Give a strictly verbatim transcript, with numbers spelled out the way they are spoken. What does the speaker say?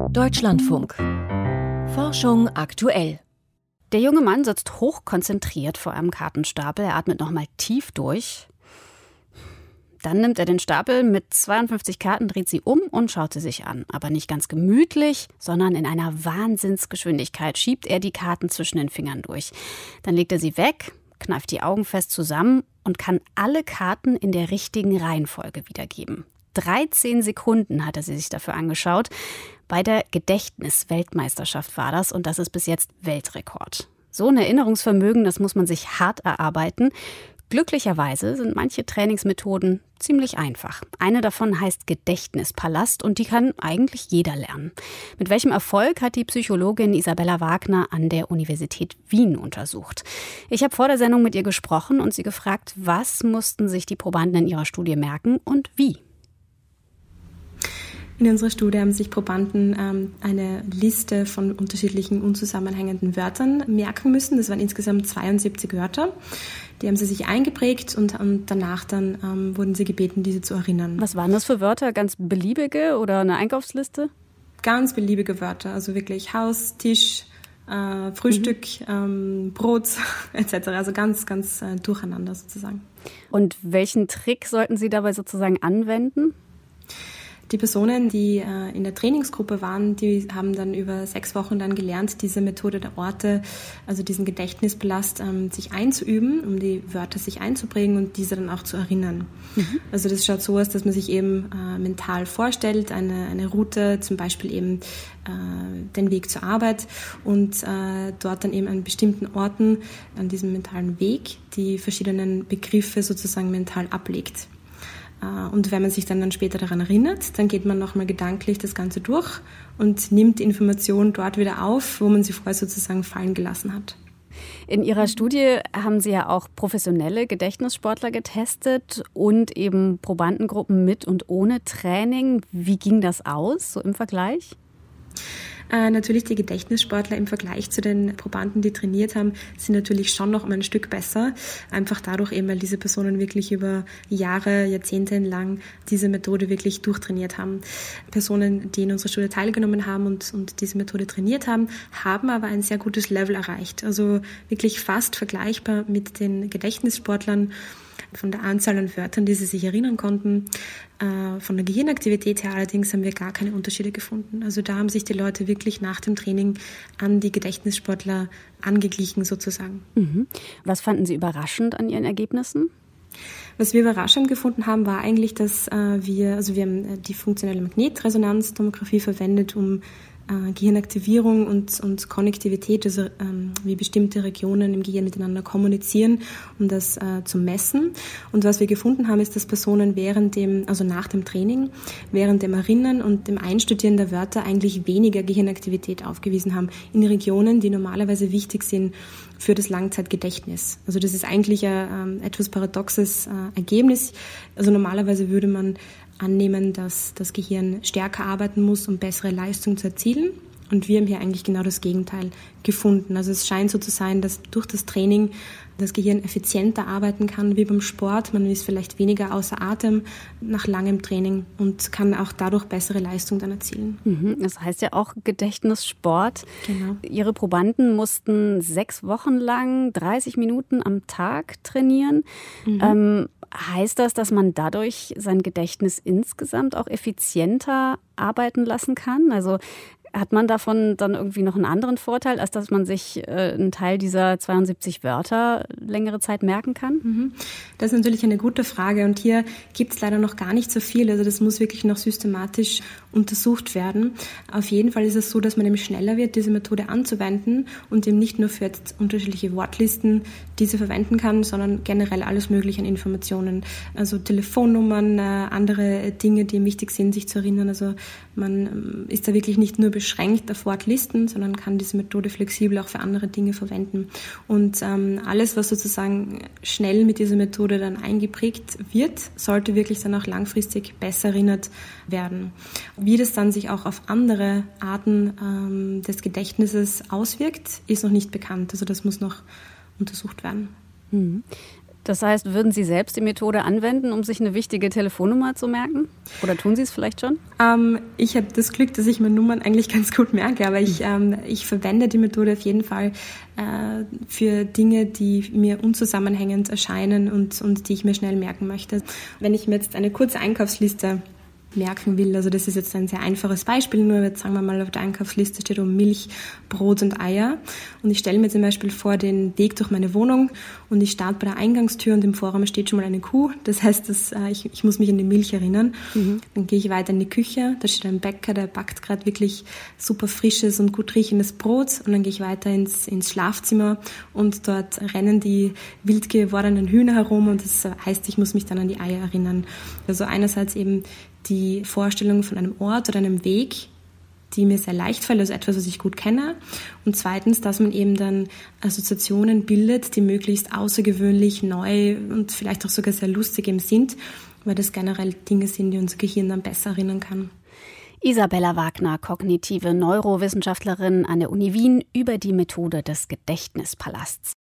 Deutschlandfunk. Forschung aktuell. Der junge Mann sitzt hochkonzentriert vor einem Kartenstapel. Er atmet nochmal tief durch. Dann nimmt er den Stapel mit zweiundfünfzig Karten, dreht sie um und schaut sie sich an. Aber nicht ganz gemütlich, sondern in einer Wahnsinnsgeschwindigkeit schiebt er die Karten zwischen den Fingern durch. Dann legt er sie weg, kneift die Augen fest zusammen und kann alle Karten in der richtigen Reihenfolge wiedergeben. dreizehn Sekunden hat er sie sich dafür angeschaut. Bei der Gedächtnisweltmeisterschaft war das und das ist bis jetzt Weltrekord. So ein Erinnerungsvermögen, das muss man sich hart erarbeiten. Glücklicherweise sind manche Trainingsmethoden ziemlich einfach. Eine davon heißt Gedächtnispalast und die kann eigentlich jeder lernen. Mit welchem Erfolg hat die Psychologin Isabella Wagner an der Universität Wien untersucht. Ich habe vor der Sendung mit ihr gesprochen und sie gefragt, was mussten sich die Probanden in ihrer Studie merken und wie. In unserer Studie haben sich Probanden ähm, eine Liste von unterschiedlichen unzusammenhängenden Wörtern merken müssen. Das waren insgesamt zweiundsiebzig Wörter. Die haben sie sich eingeprägt und, und danach dann ähm, wurden sie gebeten, diese zu erinnern. Was waren das für Wörter? Ganz beliebige oder eine Einkaufsliste? Ganz beliebige Wörter, also wirklich Haus, Tisch, äh, Frühstück, mhm. ähm, Brot et cetera. Also ganz, ganz äh, durcheinander sozusagen. Und welchen Trick sollten Sie dabei sozusagen anwenden? Die Personen, die äh, in der Trainingsgruppe waren, die haben dann über sechs Wochen dann gelernt, diese Methode der Orte, also diesen Gedächtnispalast, ähm, sich einzuüben, um die Wörter sich einzuprägen und diese dann auch zu erinnern. Mhm. Also das schaut so aus, dass man sich eben äh, mental vorstellt, eine, eine Route, zum Beispiel eben äh, den Weg zur Arbeit und äh, dort dann eben an bestimmten Orten, an diesem mentalen Weg, die verschiedenen Begriffe sozusagen mental ablegt. Und wenn man sich dann, dann später daran erinnert, dann geht man nochmal gedanklich das Ganze durch und nimmt die Information dort wieder auf, wo man sie vorher sozusagen fallen gelassen hat. In Ihrer Studie haben Sie ja auch professionelle Gedächtnissportler getestet und eben Probandengruppen mit und ohne Training. Wie ging das aus, so im Vergleich? Äh, natürlich die Gedächtnissportler im Vergleich zu den Probanden, die trainiert haben, sind natürlich schon noch um ein Stück besser. Einfach dadurch eben, weil diese Personen wirklich über Jahre, Jahrzehnte lang diese Methode wirklich durchtrainiert haben. Personen, die in unserer Studie teilgenommen haben und, und diese Methode trainiert haben, haben aber ein sehr gutes Level erreicht. Also wirklich fast vergleichbar mit den Gedächtnissportlern. Von der Anzahl an Wörtern, die sie sich erinnern konnten. Äh, von der Gehirnaktivität her allerdings haben wir gar keine Unterschiede gefunden. Also da haben sich die Leute wirklich nach dem Training an die Gedächtnissportler angeglichen sozusagen. Mhm. Was fanden Sie überraschend an Ihren Ergebnissen? Was wir überraschend gefunden haben, war eigentlich, dass äh, wir, also wir haben die funktionelle Magnetresonanztomographie verwendet, um äh, Gehirnaktivierung und, und Konnektivität, also ähm, wie bestimmte Regionen im Gehirn miteinander kommunizieren, um das äh, zu messen. Und was wir gefunden haben, ist, dass Personen während dem, also nach dem Training, während dem Erinnern und dem Einstudieren der Wörter eigentlich weniger Gehirnaktivität aufgewiesen haben in Regionen, die normalerweise wichtig sind für das Langzeitgedächtnis. Also das ist eigentlich ein äh, etwas paradoxes äh, Ergebnis. Also normalerweise würde man annehmen, dass das Gehirn stärker arbeiten muss, um bessere Leistung zu erzielen. Und wir haben hier eigentlich genau das Gegenteil gefunden. Also es scheint so zu sein, dass durch das Training das Gehirn effizienter arbeiten kann, wie beim Sport. Man ist vielleicht weniger außer Atem nach langem Training und kann auch dadurch bessere Leistung dann erzielen. Mhm, das heißt ja auch Gedächtnissport. Genau. Ihre Probanden mussten sechs Wochen lang dreißig Minuten am Tag trainieren. Mhm. Ähm, heißt das, dass man dadurch sein Gedächtnis insgesamt auch effizienter arbeiten lassen kann? Also hat man davon dann irgendwie noch einen anderen Vorteil, als dass man sich äh, einen Teil dieser zweiundsiebzig Wörter längere Zeit merken kann? Das ist natürlich eine gute Frage und hier gibt es leider noch gar nicht so viel. Also das muss wirklich noch systematisch untersucht werden. Auf jeden Fall ist es so, dass man eben schneller wird, diese Methode anzuwenden und eben nicht nur für jetzt unterschiedliche Wortlisten diese verwenden kann, sondern generell alles Mögliche an Informationen. Also Telefonnummern, äh, andere Dinge, die wichtig sind, sich zu erinnern. Also man ähm, ist da wirklich nicht nur beschränkt auf Wortlisten, sondern kann diese Methode flexibel auch für andere Dinge verwenden. Und ähm, alles, was sozusagen schnell mit dieser Methode dann eingeprägt wird, sollte wirklich dann auch langfristig besser erinnert werden. Wie das dann sich auch auf andere Arten ähm, des Gedächtnisses auswirkt, ist noch nicht bekannt. Also das muss noch untersucht werden. Mhm. Das heißt, würden Sie selbst die Methode anwenden, um sich eine wichtige Telefonnummer zu merken? Oder tun Sie es vielleicht schon? Ähm, ich habe das Glück, dass ich meine Nummern eigentlich ganz gut merke, aber ich, ähm, ich verwende die Methode auf jeden Fall äh, für Dinge, die mir unzusammenhängend erscheinen und, und die ich mir schnell merken möchte. Wenn ich mir jetzt eine kurze Einkaufsliste merken will. Also das ist jetzt ein sehr einfaches Beispiel, nur jetzt sagen wir mal, auf der Einkaufsliste steht um Milch, Brot und Eier und ich stelle mir zum Beispiel vor den Weg durch meine Wohnung und ich starte bei der Eingangstür und im Vorraum steht schon mal eine Kuh, das heißt, dass, äh, ich, ich muss mich an die Milch erinnern. Mhm. Dann gehe ich weiter in die Küche, da steht ein Bäcker, der backt gerade wirklich super frisches und gut riechendes Brot und dann gehe ich weiter ins, ins Schlafzimmer und dort rennen die wild gewordenen Hühner herum und das heißt, ich muss mich dann an die Eier erinnern. Also einerseits eben die Vorstellung von einem Ort oder einem Weg, die mir sehr leicht fällt, also etwas, was ich gut kenne. Und zweitens, dass man eben dann Assoziationen bildet, die möglichst außergewöhnlich, neu und vielleicht auch sogar sehr lustig eben sind, weil das generell Dinge sind, die unser Gehirn dann besser erinnern kann. Isabella Wagner, kognitive Neurowissenschaftlerin an der Uni Wien, über die Methode des Gedächtnispalasts.